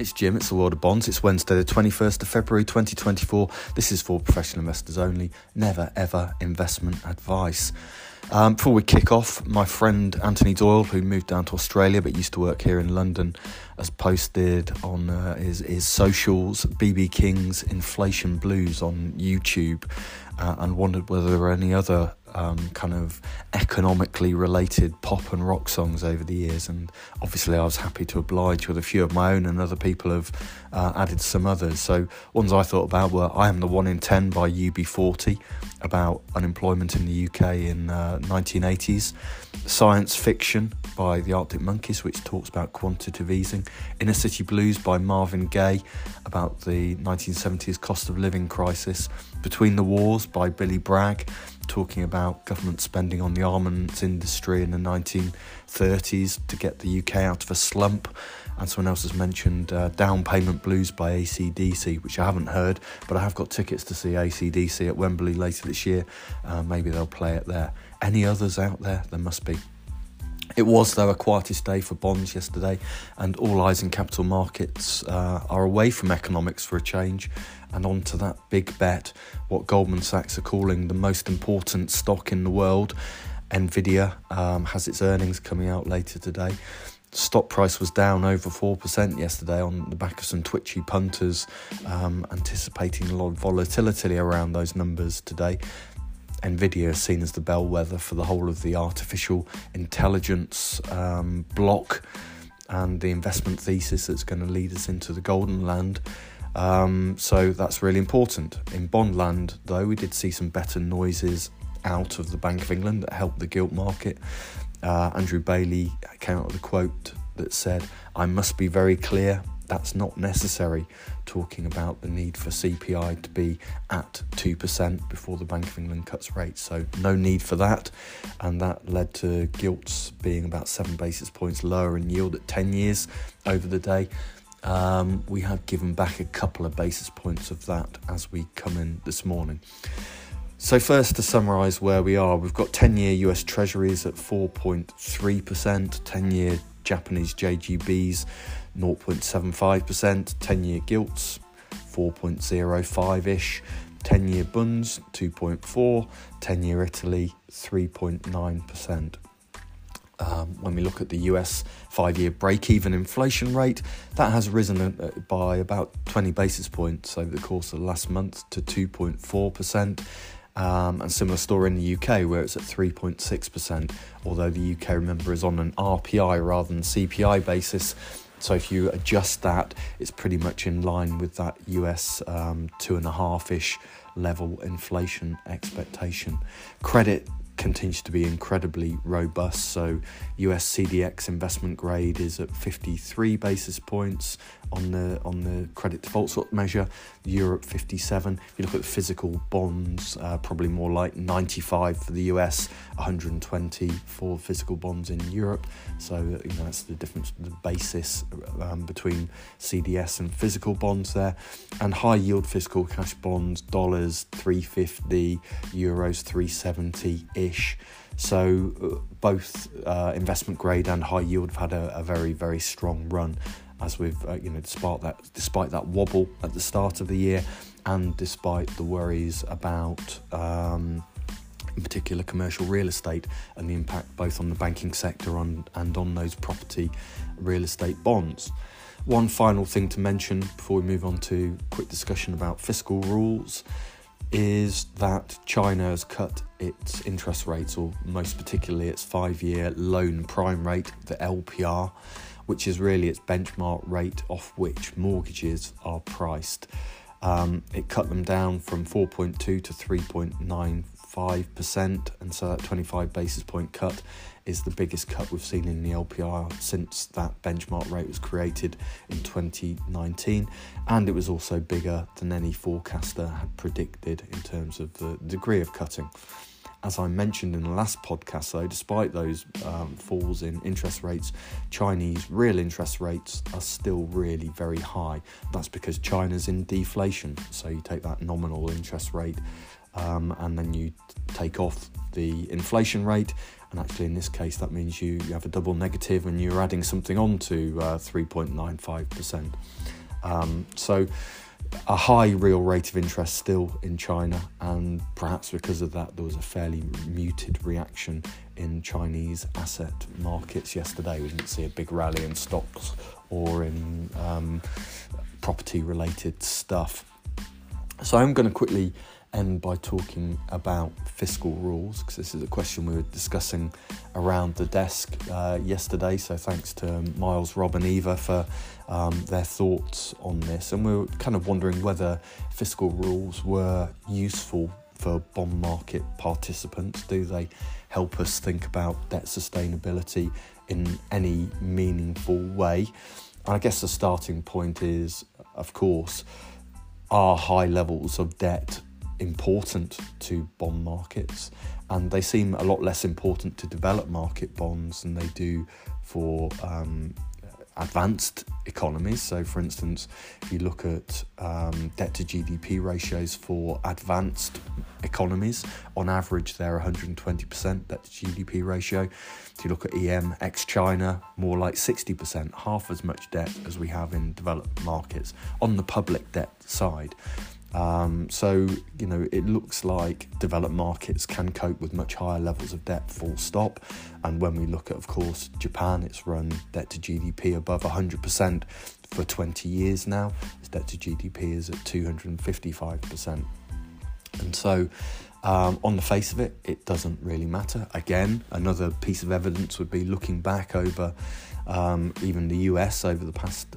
It's Jim, it's the World of Bonds. It's Wednesday the 21st of February 2024. This is for professional investors only. Never ever investment advice. Before we kick off, my friend Anthony Doyle, who moved down to Australia but used to work here in London, has posted on his socials BB King's Inflation Blues on YouTube and wondered whether there were any other kind of economically related pop and rock songs over the years, and obviously I was happy to oblige with a few of my own, and other people have added some others. So ones I thought about were I Am the 1 in 10 by UB40, about unemployment in the UK in 1980s, Science Fiction by the Arctic Monkeys, which talks about quantitative easing, Inner City Blues by Marvin Gaye, about the 1970s cost of living crisis, Between the Wars by Billy Bragg, talking about government spending on the armaments industry in the 1930s to get the UK out of a slump. And someone else has mentioned Down Payment Blues by AC/DC, which I haven't heard, but I have got tickets to see AC/DC at Wembley later this year. Maybe they'll play it there. Any others out there? There must be. It was, though, a quietest day for bonds yesterday, and all eyes in capital markets are away from economics for a change and on to that big bet, what Goldman Sachs are calling the most important stock in the world. Nvidia has its earnings coming out later today. Stock price was down over 4% yesterday on the back of some twitchy punters anticipating a lot of volatility around those numbers today. Nvidia is seen as the bellwether for the whole of the artificial intelligence block and the investment thesis that's going to lead us into the golden land. So that's really important. In bond land, though, we did see some better noises out of the Bank of England that helped the gilt market. Andrew Bailey came out with a quote that said, "I must be very clear, that's not necessary," talking about the need for CPI to be at 2% before the Bank of England cuts rates. So no need for that, and that led to gilts being about 7 basis points lower in yield at 10 years over the day. We have given back a couple of basis points of that as we come in this morning. So first, to summarise where we are, we've got 10-year US Treasuries at 4.3%, 10-year Japanese JGBs 0.75%, 10-year gilts 4.05-ish, 10-year bunds 2.4%, 10-year Italy 3.9%. When we look at the US 5-year break-even inflation rate, that has risen by about 20 basis points over the course of the last month to 2.4%. And similar story in the UK, where it's at 3.6%, although the UK, remember, is on an RPI rather than CPI basis. So if you adjust that, it's pretty much in line with that US 2.5-ish level inflation expectation. Credit continues to be incredibly robust. So US CDX investment grade is at 53 basis points on the credit default swap measure. Europe 57. If you look at the physical bonds, probably more like 95 for the US, 120 for physical bonds in Europe. So that's the difference, the basis between CDS and physical bonds there. And high yield fiscal cash bonds, dollars 350, euros 370-ish. So both investment grade and high yield have had a very, very strong run, as we've despite that wobble at the start of the year, and despite the worries about in particular commercial real estate and the impact both on the banking sector and on those property real estate bonds. One final thing to mention before we move on to a quick discussion about fiscal rules is that China has cut its interest rates, or most particularly its 5-year loan prime rate, the LPR, which is really its benchmark rate off which mortgages are priced. It cut them down from 4.2 to 3.95%, and so that 25 basis point cut is the biggest cut we've seen in the LPR since that benchmark rate was created in 2019, and it was also bigger than any forecaster had predicted in terms of the degree of cutting. As I mentioned in the last podcast, though, despite those falls in interest rates, Chinese real interest rates are still really very high. That's because China's in deflation. So you take that nominal interest rate and then you take off the inflation rate, And actually in this case that means you have a double negative and you're adding something on to 3.95%. So a high real rate of interest still in China, and perhaps because of that there was a fairly muted reaction in Chinese asset markets yesterday. We didn't see a big rally in stocks or in property related stuff. So I'm going to quickly end by talking about fiscal rules, because this is a question we were discussing around the desk yesterday. So thanks to Miles, Rob and Eva for their thoughts on this. And we were kind of wondering whether fiscal rules were useful for bond market participants. Do they help us think about debt sustainability in any meaningful way? And I guess the starting point is, of course, are high levels of debt important to bond markets? And they seem a lot less important to developed market bonds than they do for advanced economies. So for instance, if you look at debt to GDP ratios for advanced economies, on average they're 120% debt to GDP ratio. If you look at EM ex-China, more like 60%, half as much debt as we have in developed markets on the public debt side. So, it looks like developed markets can cope with much higher levels of debt, full stop. And when we look at, of course, Japan, it's run debt to GDP above 100% for 20 years now. Its debt to GDP is at 255%. And so, on the face of it, it doesn't really matter. Again, another piece of evidence would be looking back over even the US over the past,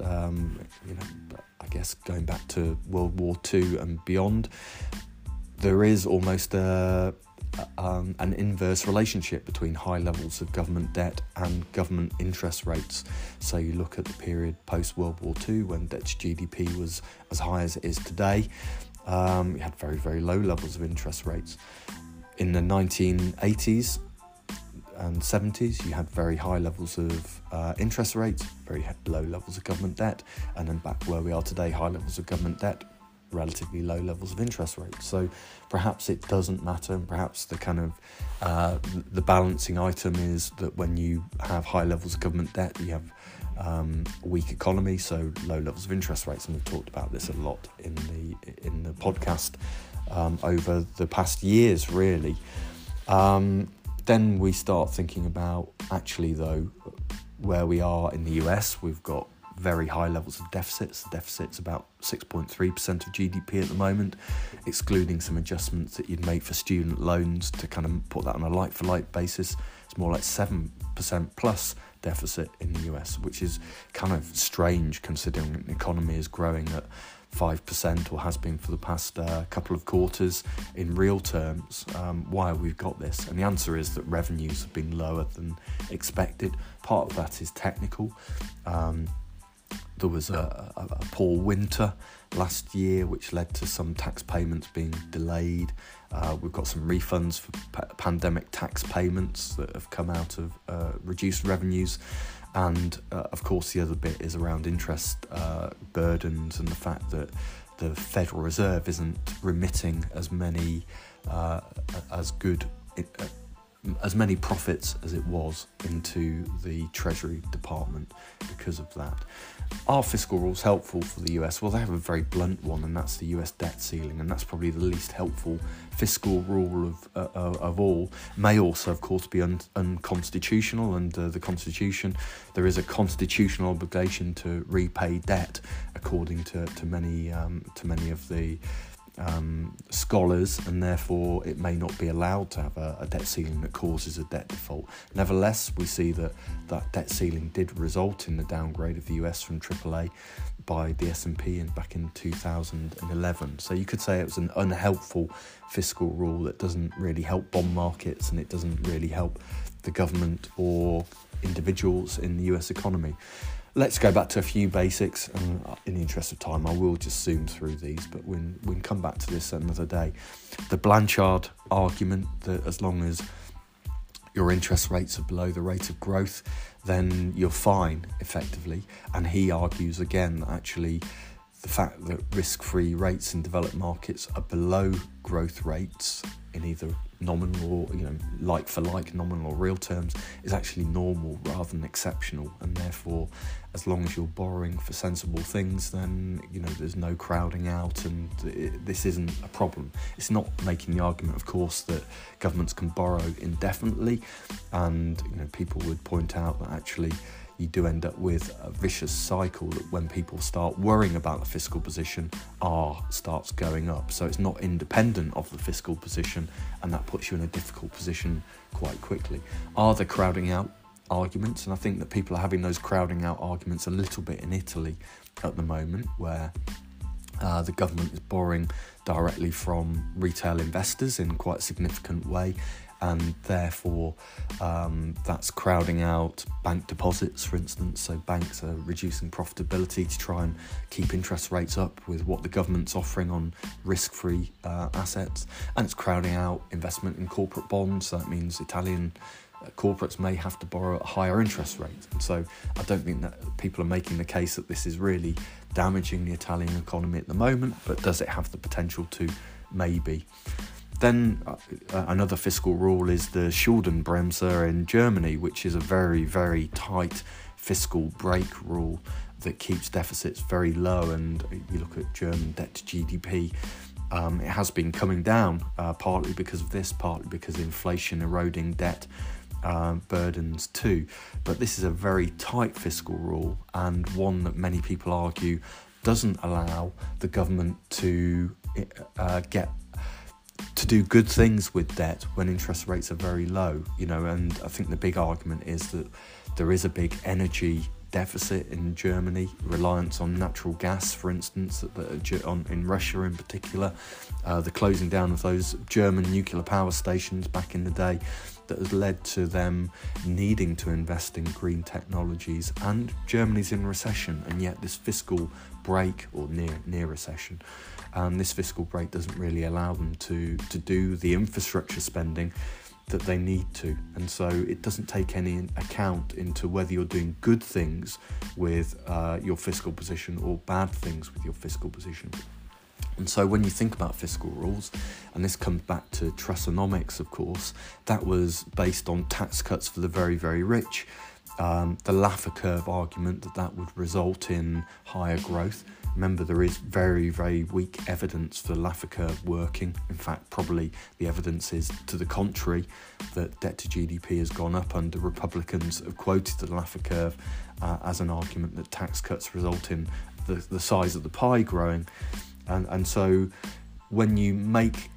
I guess going back to World War II and beyond, there is almost an inverse relationship between high levels of government debt and government interest rates. So you look at the period post-World War II when debt to GDP was as high as it is today. You had very, very low levels of interest rates. In the 1980s and 70s, you had very high levels of interest rates, very low levels of government debt, and then back where we are today, high levels of government debt, relatively low levels of interest rates. So perhaps it doesn't matter, and perhaps the kind of the balancing item is that when you have high levels of government debt, you have a weak economy, so low levels of interest rates. And we've talked about this a lot in the podcast over the past years, really. Then we start thinking about, actually though, where we are in the US. We've got very high levels of deficits. The deficit's about 6.3% of GDP at the moment, excluding some adjustments that you'd make for student loans to kind of put that on a like-for-like basis. It's more like 7% plus deficit in the US, which is kind of strange considering the economy is growing at 5% or has been for the past couple of quarters in real terms. Why have we got this? And the answer is that revenues have been lower than expected. Part of that is technical. There was a poor winter last year, which led to some tax payments being delayed. We've got some refunds for pandemic tax payments that have come out of reduced revenues. And of course, the other bit is around interest burdens and the fact that the Federal Reserve isn't remitting as many profits as it was into the Treasury Department because of that. Are fiscal rules helpful for the US? Well, they have a very blunt one, and that's the US debt ceiling, and that's probably the least helpful fiscal rule of all. May also, of course, be unconstitutional under the Constitution. There is a constitutional obligation to repay debt, according to many of the scholars, and therefore it may not be allowed to have a debt ceiling that causes a debt default. Nevertheless, we see that debt ceiling did result in the downgrade of the US from AAA by the S&P back in 2011. So you could say it was an unhelpful fiscal rule that doesn't really help bond markets, and it doesn't really help the government or individuals in the US economy. Let's go back to a few basics, and in the interest of time I will just zoom through these, but we can come back to this another day. The Blanchard argument that as long as your interest rates are below the rate of growth, then you're fine, effectively. And he argues again that actually the fact that risk-free rates in developed markets are below growth rates in either nominal or, like for like nominal or real terms is actually normal rather than exceptional, and therefore as long as you're borrowing for sensible things, then there's no crowding out, and this isn't a problem. It's not making the argument, of course, that governments can borrow indefinitely, and people would point out that actually you do end up with a vicious cycle that when people start worrying about the fiscal position, R starts going up. So it's not independent of the fiscal position, and that puts you in a difficult position quite quickly. Are there crowding out arguments? And I think that people are having those crowding out arguments a little bit in Italy at the moment, where the government is borrowing directly from retail investors in quite a significant way, and therefore that's crowding out bank deposits, for instance. So banks are reducing profitability to try and keep interest rates up with what the government's offering on risk-free assets, and it's crowding out investment in corporate bonds. So that means Italian corporates may have to borrow at a higher interest rate. And so I don't think that people are making the case that this is really damaging the Italian economy at the moment, but does it have the potential to? Maybe. Then another fiscal rule is the Schuldenbremse in Germany, which is a very, very tight fiscal brake rule that keeps deficits very low. And you look at German debt to GDP, it has been coming down, partly because of this, partly because of inflation eroding debt burdens too. But this is a very tight fiscal rule, and one that many people argue doesn't allow the government to do good things with debt when interest rates are very low, and I think the big argument is that there is a big energy deficit in Germany, reliance on natural gas, for instance, in Russia in particular, the closing down of those German nuclear power stations back in the day, that has led to them needing to invest in green technologies, and Germany's in recession, and yet this fiscal break, or near recession, this fiscal break doesn't really allow them to do the infrastructure spending that they need to, and so it doesn't take any account into whether you're doing good things with your fiscal position or bad things with your fiscal position. And so when you think about fiscal rules, and this comes back to Trussonomics, of course, that was based on tax cuts for the very, very rich. The Laffer curve argument that would result in higher growth. Remember, there is very, very weak evidence for the Laffer curve working. In fact, probably the evidence is to the contrary, that debt to GDP has gone up under Republicans have quoted the Laffer curve as an argument that tax cuts result in the size of the pie growing. And so when you make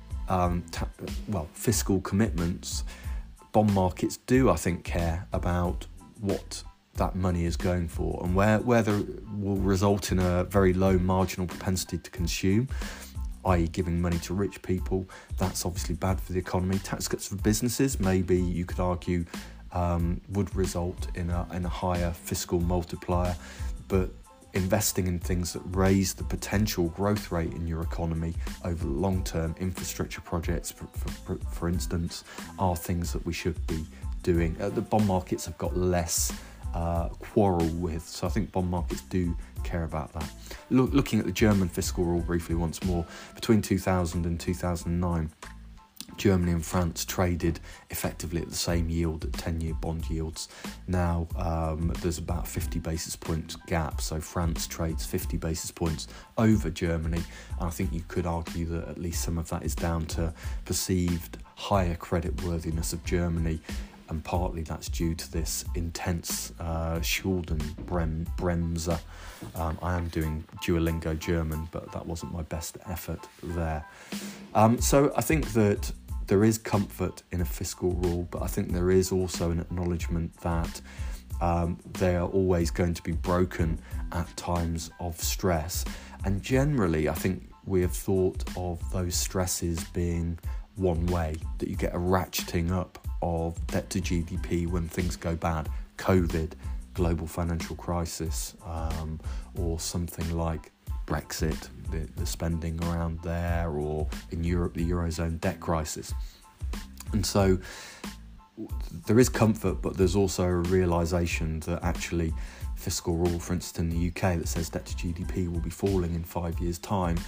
fiscal commitments, bond markets do, I think, care about what that money is going for, and where there will result in a very low marginal propensity to consume, i.e. giving money to rich people. That's obviously bad for the economy. Tax cuts for businesses, maybe you could argue, would result in a higher fiscal multiplier, but investing in things that raise the potential growth rate in your economy over the long term, infrastructure projects, for instance, are things that we should be doing. The bond markets have got less quarrel with, so I think bond markets do care about that. Looking at the German fiscal rule briefly once more, between 2000 and 2009, Germany and France traded effectively at the same yield at 10-year bond yields. Now there's about 50 basis point gap, so France trades 50 basis points over Germany, and I think you could argue that at least some of that is down to perceived higher creditworthiness of Germany, and partly that's due to this intense Schuldenbremse. I am doing Duolingo German, but that wasn't my best effort there. So I think that there is comfort in a fiscal rule, but I think there is also an acknowledgement that they are always going to be broken at times of stress. And generally, I think we have thought of those stresses being one way, that you get a ratcheting up of debt to GDP when things go bad. COVID, global financial crisis, or something like Brexit, the spending around there, or in Europe, the Eurozone debt crisis. And so there is comfort, but there's also a realisation that actually fiscal rule, for instance, in the UK, that says debt to GDP will be falling in 5 years' time,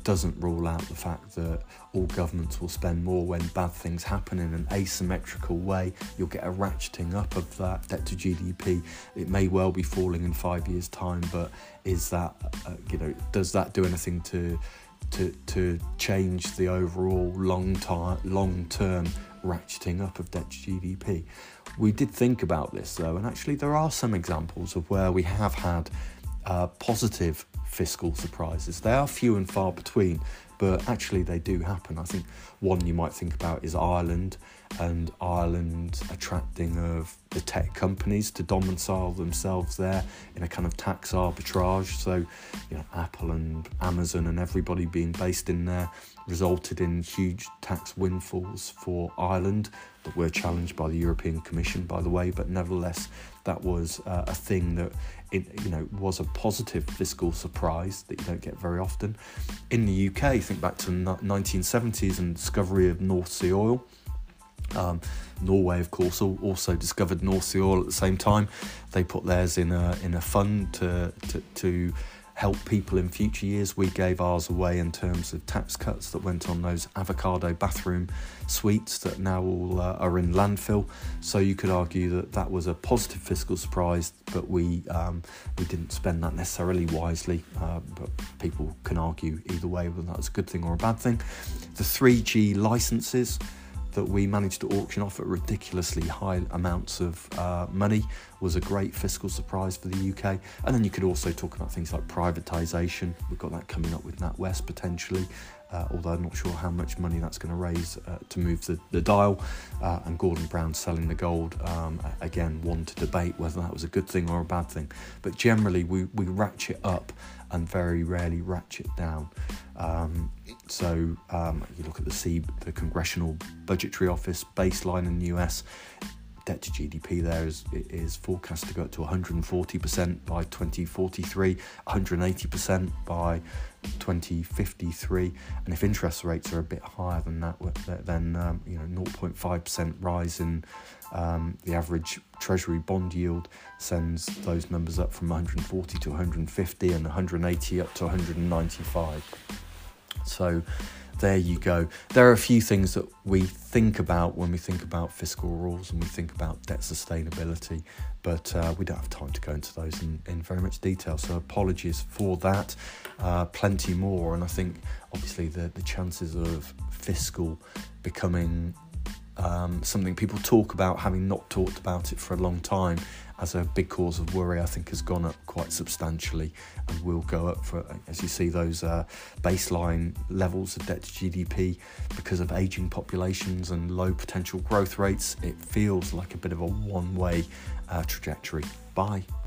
doesn't rule out the fact that all governments will spend more when bad things happen in an asymmetrical way. You'll get a ratcheting up of that debt to GDP. It may well be falling in 5 years' time, but is that, does that do anything to change the overall long-term ratcheting up of debt to GDP? We did think about this though, and actually there are some examples of where we have had positive fiscal surprises. They are few and far between, but actually they do happen. I think one you might think about is Ireland, and Ireland's attracting of the tech companies to domicile themselves there in a kind of tax arbitrage. So, Apple and Amazon and everybody being based in there resulted in huge tax windfalls for Ireland that were challenged by the European Commission, by the way, but nevertheless that was a thing that was a positive fiscal surprise that you don't get very often. In the UK, think back to the 1970s and discovery of North Sea oil. Norway, of course, also discovered North Sea oil at the same time. They put theirs in a fund to help people in future years. We gave ours away in terms of tax cuts that went on those avocado bathroom suites that now all are in landfill. So you could argue that was a positive fiscal surprise, but we didn't spend that necessarily wisely. But people can argue either way whether that was a good thing or a bad thing. The 3G licenses that we managed to auction off at ridiculously high amounts of money was a great fiscal surprise for the UK. And then you could also talk about things like privatisation. We've got that coming up with NatWest potentially, although I'm not sure how much money that's going to raise to move the dial. And Gordon Brown selling the gold, again, one to debate whether that was a good thing or a bad thing. But generally, we ratchet up and very rarely ratchet down. You look at the Congressional Budgetary Office baseline in the US, debt to GDP there is forecast to go up to 140% by 2043, 180% by 2053, and if interest rates are a bit higher than that, then 0.5% rise in the average Treasury bond yield sends those numbers up from 140 to 150 and 180 up to 195. So there you go. There are a few things that we think about when we think about fiscal rules and we think about debt sustainability, but we don't have time to go into those in very much detail. So apologies for that. Plenty more, and I think obviously the chances of fiscal becoming something people talk about, having not talked about it for a long time, as a big cause of worry, I think has gone up quite substantially and will go up for, as you see, those baseline levels of debt to GDP because of ageing populations and low potential growth rates. It feels like a bit of a one-way trajectory. Bye.